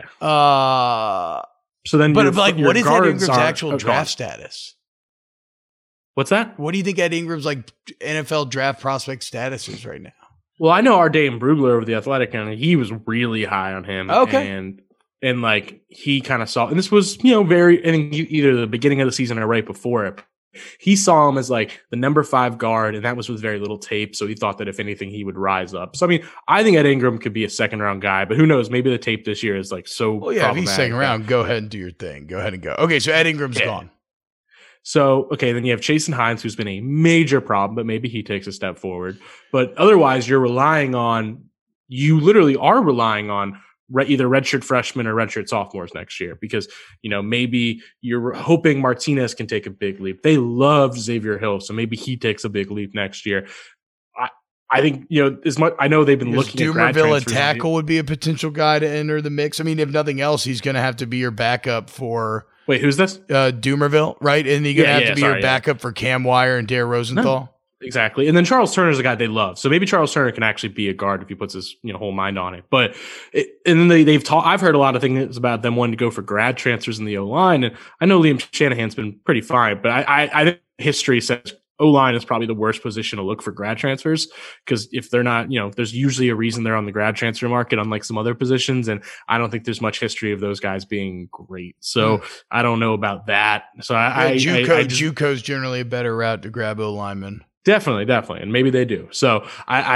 So then, what is Ed Ingram's actual draft status? What's that? What do you think Ed Ingram's NFL draft prospect status is right now? Well, I know our Dane Brugler over the Athletic, and he was really high on him. Okay. And he kind of saw, and this was, I think either the beginning of the season or right before it. He saw him as the number 5 guard, and that was with very little tape. So he thought that if anything, he would rise up. So, I think Ed Ingram could be a second round guy, but who knows? Maybe the tape this year is so. Well, yeah, if he's second round, go ahead and do your thing. Go ahead and go. Okay, so Ed Ingram's gone. So, then you have Chasen Hines, who's been a major problem, but maybe he takes a step forward. But otherwise, you literally are relying on either redshirt freshmen or redshirt sophomores next year because, maybe you're hoping Martinez can take a big leap. They love Xavier Hill, so maybe he takes a big leap next year. I think, as much, I know they've been looking at grad transfers. A tackle would be a potential guy to enter the mix. If nothing else, he's going to have to be your backup for. Wait, who's this? Dumerville, right? And he's going to have to be your backup for Cam Wire and Dare Rosenthal. No. Exactly. And then Charles Turner's a guy they love. So maybe Charles Turner can actually be a guard if he puts his whole mind on it. But and then I've heard a lot of things about them wanting to go for grad transfers in the O-line. And I know Liam Shanahan's been pretty fine, but I think history says O-line is probably the worst position to look for grad transfers because if they're not, there's usually a reason they're on the grad transfer market, unlike some other positions. And I don't think there's much history of those guys being great. So I don't know about that. So JUCO's generally a better route to grab O-linemen. Definitely. And maybe they do. So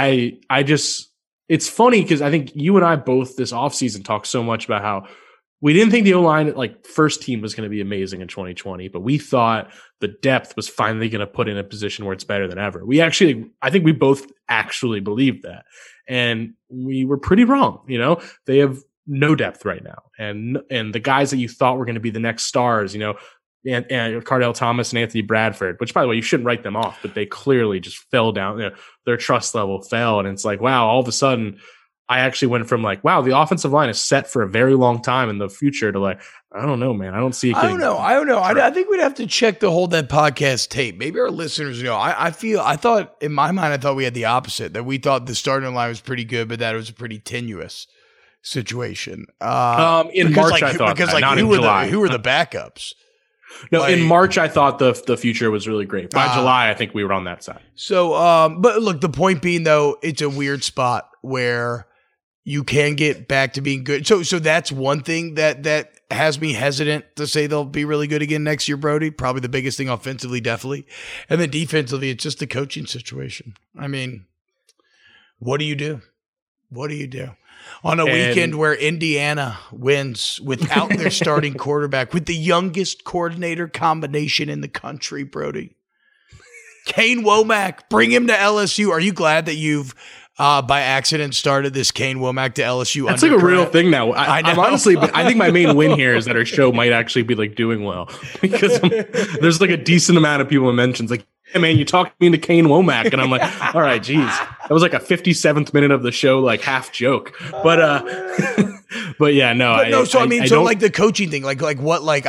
it's funny because I think you and I both this offseason talked so much about how we didn't think the O-line first team was going to be amazing in 2020, but we thought the depth was finally going to put in a position where it's better than ever. I think we both actually believed that. And we were pretty wrong. They have no depth right now. And the guys that you thought were going to be the next stars, and Cardell Thomas and Anthony Bradford, which by the way, you shouldn't write them off, but they clearly just fell down. Their trust level fell. And it's wow, all of a sudden I actually went from wow, the offensive line is set for a very long time in the future to I don't know, man. I don't see it. I don't know. I think we'd have to check the Hold That podcast tape. Maybe our listeners know. I thought in my mind, we had the opposite, that we thought the starting line was pretty good, but that it was a pretty tenuous situation. In March, I thought because not in July. Who were the backups? No, in March, I thought the future was really great. By July, I think we were on that side. So, but look, the point being, though, it's a weird spot where, you can get back to being good. So that's one thing that has me hesitant to say they'll be really good again next year, Brody. Probably the biggest thing offensively, definitely. And then defensively, it's just the coaching situation. I mean, what do you do? What do you do? On a weekend where Indiana wins without their starting quarterback, with the youngest coordinator combination in the country, Brody. Kane Womack, bring him to LSU. Are you glad that you've by accident started this Kane Womack to LSU? That's like a real thing now. I'm honestly, I think my main win here is that our show might actually be like doing well because there's like a decent amount of people in mentions like, hey man, you talked me into Kane Womack, and I'm like, all right, geez, that was like a 57th minute of the show, like half joke, but but yeah, no. So like the coaching thing, like what, like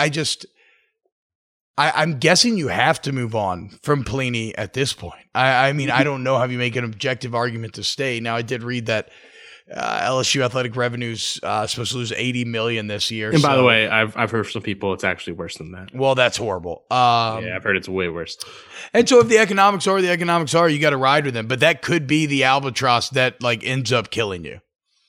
I'm guessing you have to move on from Pelini at this point. I mean, I don't know how you make an objective argument to stay. Now, I did read that LSU athletic revenue's supposed to lose $80 million this year. And by the way, I've heard from some people it's actually worse than that. Well, that's horrible. Yeah, I've heard it's way worse. And so if the economics are you got to ride with them. But that could be the albatross that like ends up killing you.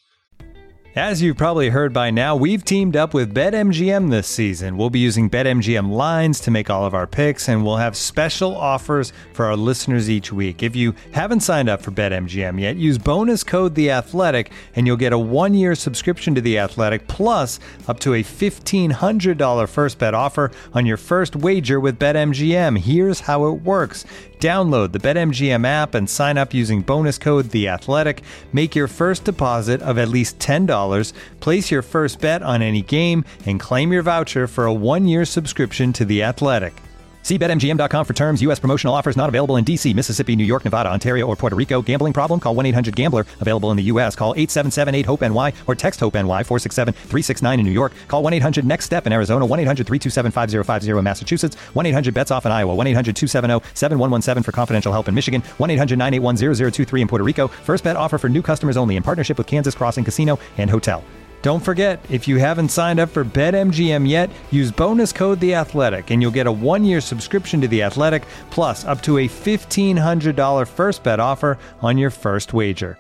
As you've probably heard by now, we've teamed up with BetMGM this season. We'll be using BetMGM lines to make all of our picks, and we'll have special offers for our listeners each week. If you haven't signed up for BetMGM yet, use bonus code The Athletic, and you'll get a 1-year subscription to The Athletic, plus up to a $1,500 first bet offer on your first wager with BetMGM. Here's how it works. Download the BetMGM app and sign up using bonus code The Athletic. Make your first deposit of at least $10. Place your first bet on any game and claim your voucher for a 1-year subscription to The Athletic. See BetMGM.com for terms. U.S. promotional offers not available in D.C., Mississippi, New York, Nevada, Ontario, or Puerto Rico. Gambling problem? Call 1-800-GAMBLER. Available in the U.S. Call 877-8-HOPE-NY or text HOPE-NY 467-369 in New York. Call 1-800-NEXT-STEP in Arizona. 1-800-327-5050 in Massachusetts. 1-800-BETS-OFF in Iowa. 1-800-270-7117 for confidential help in Michigan. 1-800-981-0023 in Puerto Rico. First bet offer for new customers only in partnership with Kansas Crossing Casino and Hotel. Don't forget, if you haven't signed up for BetMGM yet, use bonus code The Athletic, and you'll get a 1-year subscription to The Athletic, plus up to a $1,500 first bet offer on your first wager.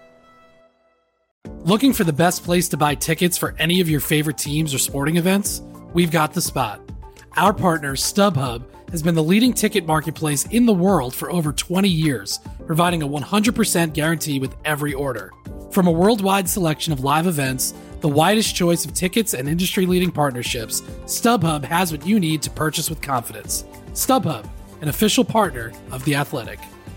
Looking for the best place to buy tickets for any of your favorite teams or sporting events? We've got the spot. Our partner, StubHub, has been the leading ticket marketplace in the world for over 20 years, providing a 100% guarantee with every order. From a worldwide selection of live events, the widest choice of tickets and industry-leading partnerships, StubHub has what you need to purchase with confidence. StubHub, an official partner of The Athletic.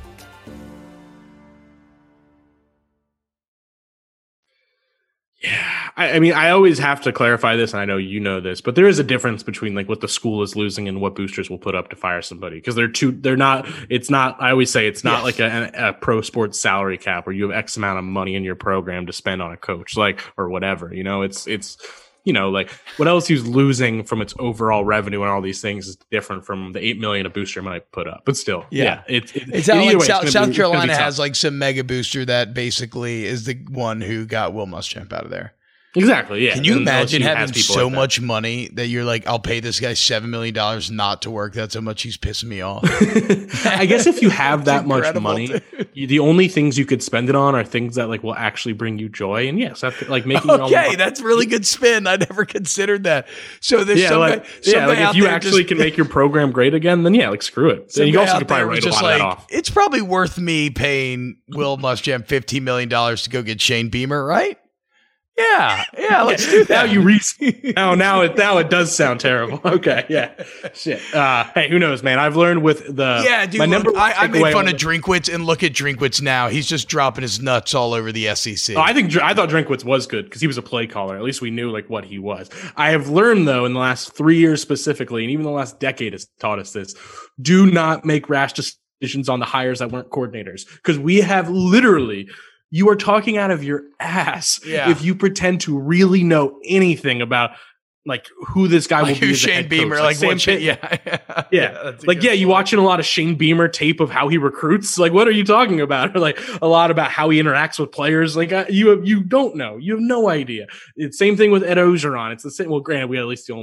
Yeah, I mean, I always have to clarify this, and I know you know this, but there is a difference between like what the school is losing and what boosters will put up to fire somebody, because it's not, I always say it's not like a pro sports salary cap where you have X amount of money in your program to spend on a coach, like, or whatever, you know, it's, you know, like what LSU's losing from its overall revenue and all these things is different from the $8 million a booster might put up, but still, it's not like South Carolina has like some mega booster that basically is the one who got Will Muschamp out of there. Exactly. Yeah. Can you imagine having so much money that you're like, I'll pay this guy $7 million not to work? That's how much he's pissing me off. I guess if you have that much money, the only things you could spend it on are things that like will actually bring you joy. And yes, after, like making okay, that's really good spin. I never considered that. So there's like if you actually can make your program great again, then like screw it. Then you also could probably write a lot of that off. It's probably worth me paying Will Muschamp $15 million to go get Shane Beamer, right? Yeah, let's do that. Now it does sound terrible. Okay, yeah, shit. Hey, who knows, man? I've learned with the dude. I made fun of Drinkwitz, and look at Drinkwitz now. He's just dropping his nuts all over the SEC. I thought Drinkwitz was good because he was a play caller. At least we knew like what he was. I have learned though in the last 3 years specifically, and even the last decade has taught us this: do not make rash decisions on the hires that weren't coordinators, because we have literally. You are talking out of your ass if you pretend to really know anything about like who this guy will be. As Shane Beamer, like Sam Pitt. You watching a lot of Shane Beamer tape of how he recruits. Like, what are you talking about? Or like a lot about how he interacts with players. Like you don't know. You have no idea. It's same thing with Ed Ogeron. It's the same. Well, granted, we had at least the Ole Miss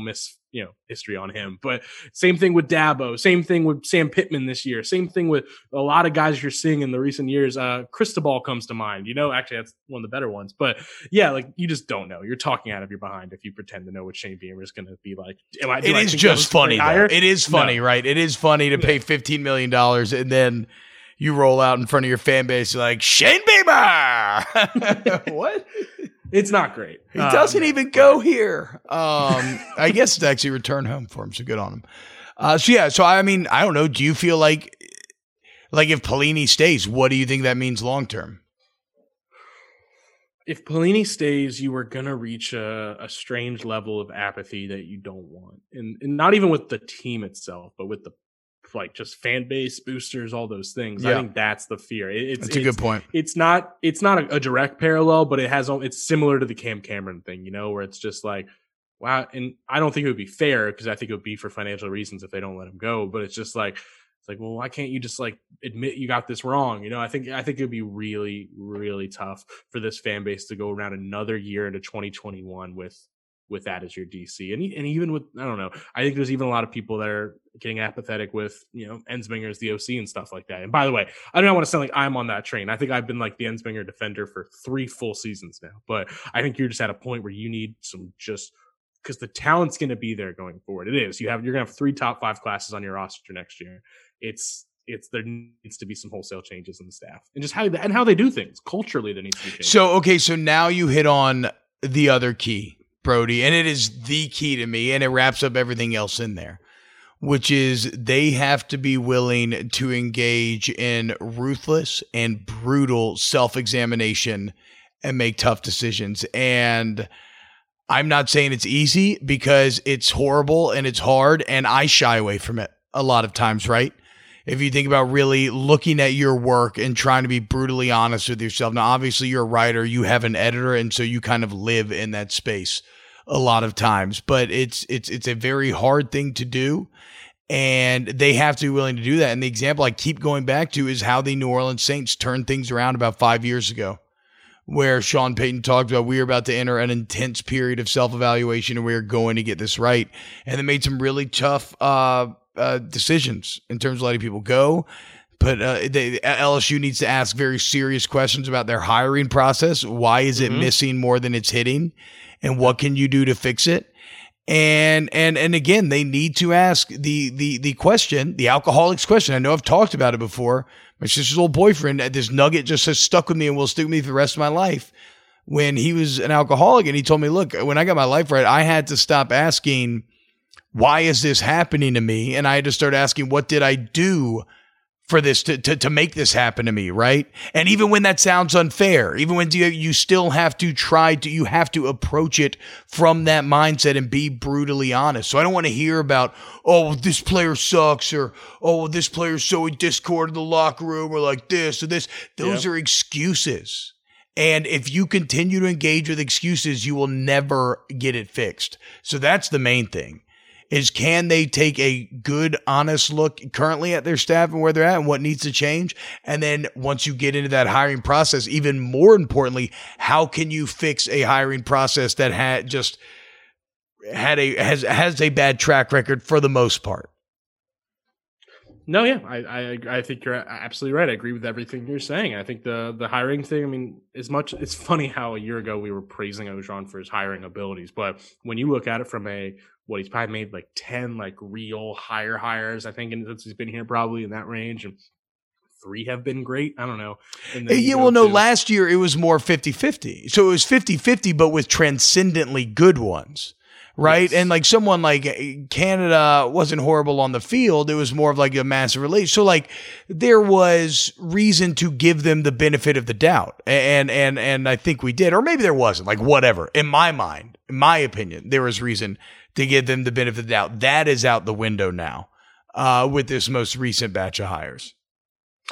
history on him. But same thing with Dabo, same thing with Sam Pittman this year, same thing with a lot of guys you're seeing in the recent years. Cristobal comes to mind, actually that's one of the better ones. But yeah, like you just don't know. You're talking out of your behind if you pretend to know what Shane Beamer is going to be like. It is just funny, though. It is funny, right? It is funny to pay $15 million and then you roll out in front of your fan base like, Shane Beamer! What? It's not great. He doesn't even go here. I guess it's actually returned home for him, so good on him. So I mean, I don't know. Do you feel like if Pelini stays, what do you think that means long term? If Pelini stays, you are going to reach a strange level of apathy that you don't want. And not even with the team itself, but with the just fan base, boosters, all those things. Yeah. I think that's the fear. It's a good point. It's not a direct parallel, but it's similar to the Cam Cameron thing, where it's just like, wow. And I don't think it would be fair because I think it would be for financial reasons if they don't let him go. But it's just like, well, why can't you just admit you got this wrong? I think it would be really, really tough for this fan base to go around another year into 2021 with that as your DC. And even with, I don't know, I think there's even a lot of people that are getting apathetic with, Ensminger as the OC and stuff like that. And by the way, I don't want to sound like I'm on that train. I think I've been like the Ensminger defender for 3 full seasons now, but I think you're just at a point where you need because the talent's going to be there going forward. It is. You're going to have 3 top 5 classes on your roster next year. There needs to be some wholesale changes in the staff and just how they do things culturally. There needs to be changes. So now you hit on the other key, Brody, and it is the key to me, and it wraps up everything else in there, which is they have to be willing to engage in ruthless and brutal self-examination and make tough decisions. And I'm not saying it's easy because it's horrible and it's hard, and I shy away from it a lot of times, right? If you think about really looking at your work and trying to be brutally honest with yourself. Now, obviously, you're a writer, you have an editor, and so you kind of live in that space a lot of times. But it's a very hard thing to do, and they have to be willing to do that. And the example I keep going back to is how the New Orleans Saints turned things around about 5 years ago, where Sean Payton talked about we are about to enter an intense period of self-evaluation and we are going to get this right. And they made some really tough decisions in terms of letting people go. But LSU needs to ask very serious questions about their hiring process. Why is it missing more than it's hitting? And what can you do to fix it? And again, they need to ask the question, the alcoholics question. I know I've talked about it before. My sister's old boyfriend, this nugget just has stuck with me and will stick with me for the rest of my life. When he was an alcoholic and he told me, look, when I got my life right, I had to stop asking, why is this happening to me? And I had to start asking, what did I do for this to make this happen to me, right? And even when that sounds unfair, even when you still have to you have to approach it from that mindset and be brutally honest. So I don't want to hear about, oh, this player sucks, or, oh, this player's so in discord in the locker room, or like this or this. Those are excuses. And if you continue to engage with excuses, you will never get it fixed. So that's the main thing. Is can they take a good, honest look currently at their staff and where they're at and what needs to change? And then once you get into that hiring process, even more importantly, how can you fix a hiring process that has a bad track record for the most part? No, yeah, I think you're absolutely right. I agree with everything you're saying. I think the hiring thing, I mean, it's funny how a year ago we were praising Orgeron for his hiring abilities, but when you look at it from he's probably made like 10 real hires, I think, and since he's been here probably in that range, and 3 have been great. I don't know. Last year it was more 50-50. So it was 50-50, but with transcendently good ones. Right. Yes. And someone like Canada wasn't horrible on the field. It was more of a massive relation. So there was reason to give them the benefit of the doubt. And I think we did, or maybe there wasn't, whatever. In my mind, in my opinion, there was reason to give them the benefit of the doubt. That is out the window now with this most recent batch of hires.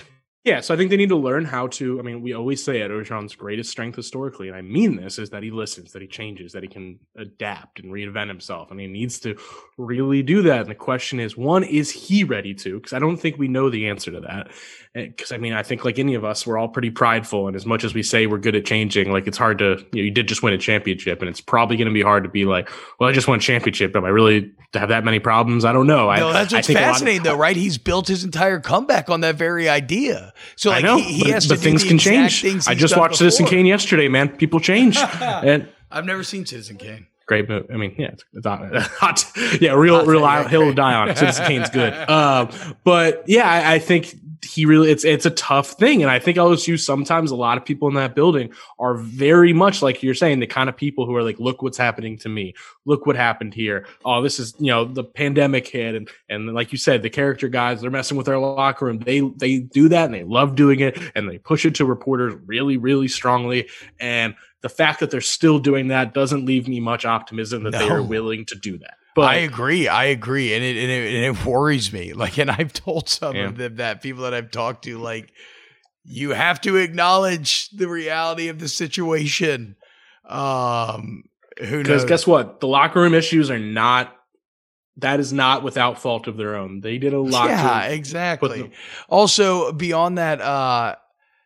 Yeah, so I think they need to learn how to. I mean, we always say Ed Orgeron's greatest strength historically, and I mean this, is that he listens, that he changes, that he can adapt and reinvent himself. And he needs to really do that. And the question is, one, is he ready to? Because I don't think we know the answer to that. Because, I mean, I think like any of us, we're all pretty prideful. And as much as we say we're good at changing, like it's hard to, you did just win a championship. And it's probably going to be hard to be like, well, I just won a championship. Am I really to have that many problems? I don't know. No, that's what's fascinating, though, right? He's built his entire comeback on that very idea. So like, I know, he has to but things can change. I just watched Citizen Kane yesterday, man. People change. And I've never seen Citizen Kane. Great movie. I mean, yeah, it's hot. Yeah, real hill to die on. Citizen Kane's good. But yeah, I think he really, it's a tough thing. And I think LSU, sometimes a lot of people in that building are very much like you're saying, the kind of people who are like, look what's happening to me. Look what happened here. Oh, this is, the pandemic hit. And like you said, the character guys, they're messing with their locker room. They do that and they love doing it. And they push it to reporters really, really strongly. And the fact that they're still doing that doesn't leave me much optimism that they are willing to do that. But I agree, and it worries me. Like, and I've told some of them that, people that I've talked to, like, you have to acknowledge the reality of the situation. Who knows? Because guess what? The locker room issues are not. That is not without fault of their own. They did a lot. Yeah, exactly. Also, beyond that,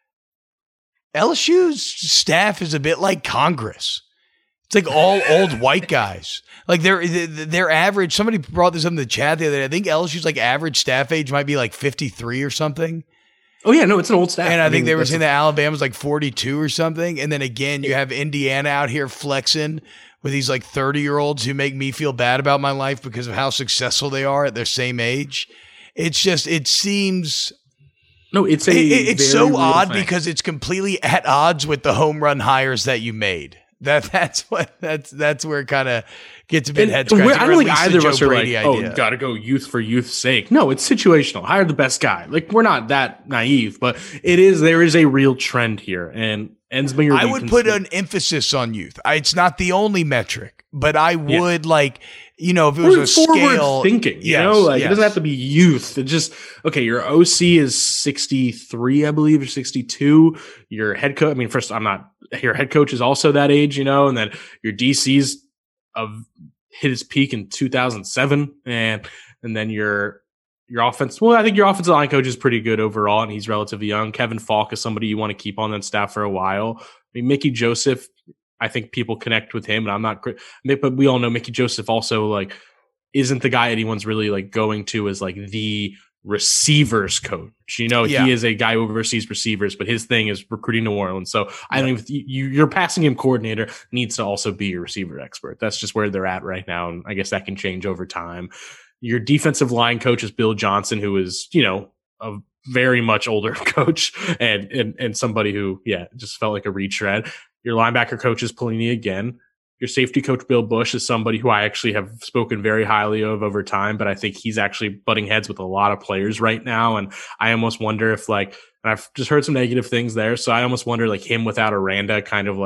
LSU's staff is a bit like Congress. It's like all old white guys. Like their average. Somebody brought this up in the chat the other day. I think LSU's like average staff age might be like 53 or something. Oh yeah, no, it's an old staff. And I think they were saying that Alabama's like 42 or something. And then again, you have Indiana out here flexing with these like 30-year-olds who make me feel bad about my life because of how successful they are at their same age. It's just, it seems. No, it's so odd because it's completely at odds with the home run hires that you made. That's where it kind of gets a bit head scratching. I don't think either of us are like, oh, gotta go youth for youth's sake. No, it's situational. Hire the best guy. Like, we're not that naive, but there is a real trend here. And Ensminger, I would put an emphasis on youth. It's not the only metric, but I would if it was a scale thinking, it doesn't have to be youth. It just, okay, your OC is 63, I believe, or 62. Your head coach, your head coach is also that age, and then your DC's hit his peak in 2007. And then your offense, well, I think your offensive line coach is pretty good overall, and he's relatively young. Kevin Falk is somebody you want to keep on that staff for a while. I mean, Mickey Joseph, I think people connect with him, and I'm not, but we all know Mickey Joseph also like isn't the guy anyone's really like going to as like the receivers coach. He is a guy who oversees receivers, but his thing is recruiting New Orleans. So I don't even, your passing game coordinator needs to also be your receiver expert. That's just where they're at right now, and I guess that can change over time. Your defensive line coach is Bill Johnson, who is a very much older coach and somebody who just felt like a retread. Your linebacker coach is Pelini again. Your safety coach, Bill Bush, is somebody who I actually have spoken very highly of over time, but I think he's actually butting heads with a lot of players right now. And I almost wonder if and I've just heard some negative things there. So I almost wonder like Without Aranda kind of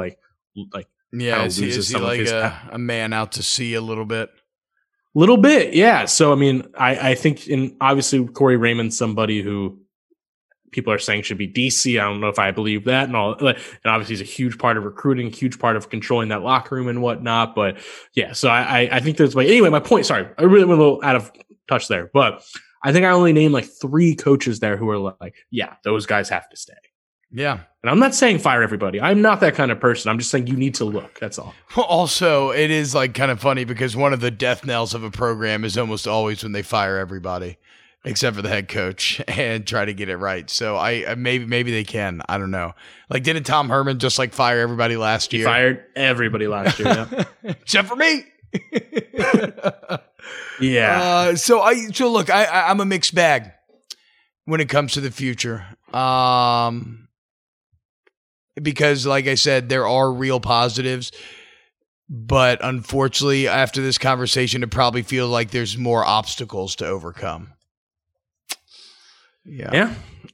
is he like a man out to sea a little bit? Little bit, yeah. So, I mean, I think obviously Corey Raymond's somebody who people are saying should be DC. I don't know if I believe that and all. And obviously he's a huge part of recruiting, a huge part of controlling that locker room and whatnot. But yeah, so I think there's anyway, my point, sorry, I really went a little out of touch there, but I think I only named like 3 coaches there who are like, yeah, those guys have to stay. Yeah. And I'm not saying fire everybody. I'm not that kind of person. I'm just saying you need to look. That's all. Also, it is like kind of funny because one of the death knells of a program is almost always when they fire everybody except for the head coach and try to get it right. So I maybe they can. I don't know. Like, didn't Tom Herman just like fire everybody last year? He fired everybody last year, yeah. Except for me. Yeah. So look, I'm a mixed bag when it comes to the future. Because like I said, there are real positives, but unfortunately after this conversation, it probably feels like there's more obstacles to overcome. Yeah.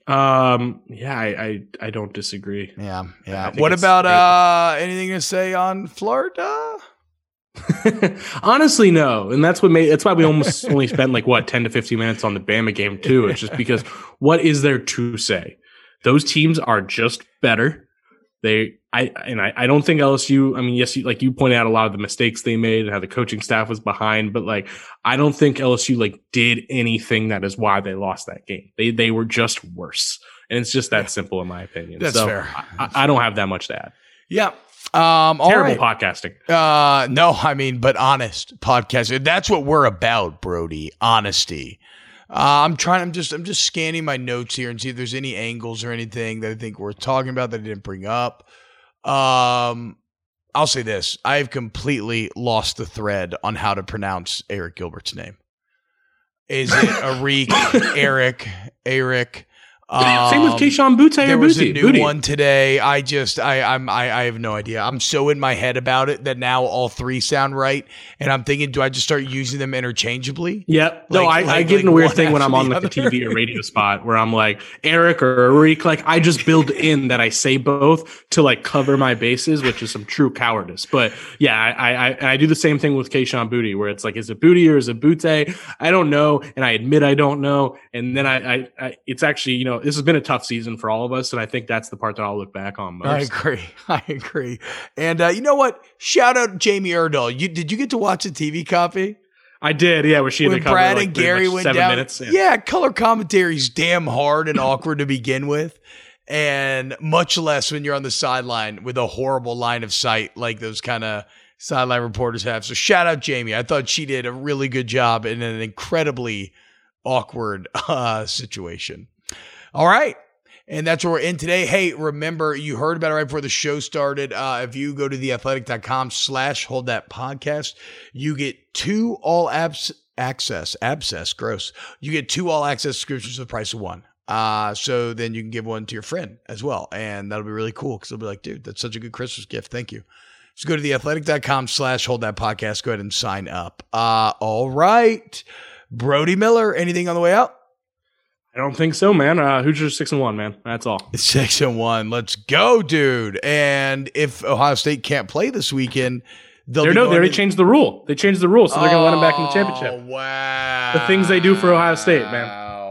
I don't disagree. Yeah. What about anything to say on Florida? Honestly, no. And that's why we almost only spent 10 to 15 minutes on the Bama game too. It's just because what is there to say? Those teams are just better. I don't think LSU, I mean, yes, like you pointed out a lot of the mistakes they made and how the coaching staff was behind, but like, I don't think LSU like did anything that is why they lost that game. They were just worse. And it's just that simple in my opinion. That's fair. I don't have that much to add. Yeah. Terrible podcasting. No, I mean, but honest podcasting. That's what we're about, Brody. Honesty. I'm just scanning my notes here and see if there's any angles or anything that I think worth talking about that I didn't bring up. I'll say this. I've completely lost the thread on how to pronounce Eric Gilbert's name. Is it Eric? Same with Keyshawn Butte or There was Booty. a new one today. I have no idea. I'm so in my head about it that now all three sound right, and I'm thinking, do I just start using them interchangeably? Yep. No, I get in a weird thing when I'm on like a TV or radio spot where I'm like Eric or Eric. Like I just build in that I say both to like cover my bases, which is some true cowardice. But yeah, I do the same thing with Keyshawn Booty, where it's like, is it Booty or is it Butte? I don't know, and I admit I don't know, and then I it's actually, you know, this has been a tough season for all of us, and I think that's the part that I'll look back on most. I agree. And you know what? Shout out Jamie Erdahl. Did you get to watch the TV copy? I did, yeah. Where she had to cover Brad like and Gary went 7 down. minutes. Yeah, color commentary's damn hard and awkward to begin with, and much less when you're on the sideline with a horrible line of sight like those kind of sideline reporters have. So shout out Jamie. I thought she did a really good job in an incredibly awkward situation. All right. And that's where we're in today. Hey, remember, you heard about it right before the show started. If you go to theathletic.com/holdthatpodcast, you get 2 all access, gross. You get 2 all access subscriptions for the price of 1. So then you can give one to your friend as well. And that'll be really cool because they'll be like, dude, that's such a good Christmas gift. Thank you. So go to theathletic.com/holdthatpodcast. Go ahead and sign up. All right. Brody Miller, anything on the way out? I don't think so, man. Hoosiers 6-1, man. That's all. 6-1. Let's go, dude. And if Ohio State can't play this weekend, they already changed the rule. They changed the rule, so they're going to let them back in the championship. Wow. The things they do for Ohio State, man.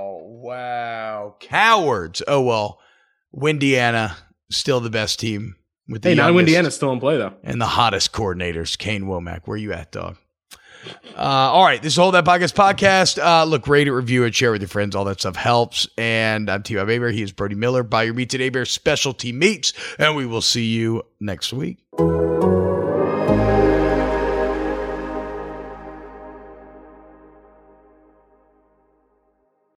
Wow. Cowards. Oh, well. Windiana, still the best team. With the now Indiana's still in play, though. And the hottest coordinators. Kane Womack. Where you at, dog? All right, this is Hold That Podcast. Look, rate it, review it, share with your friends. All that stuff helps. And I'm T.Y. Abear. He is Brody Miller. Buy your meats at Abear Specialty Meats. And we will see you next week.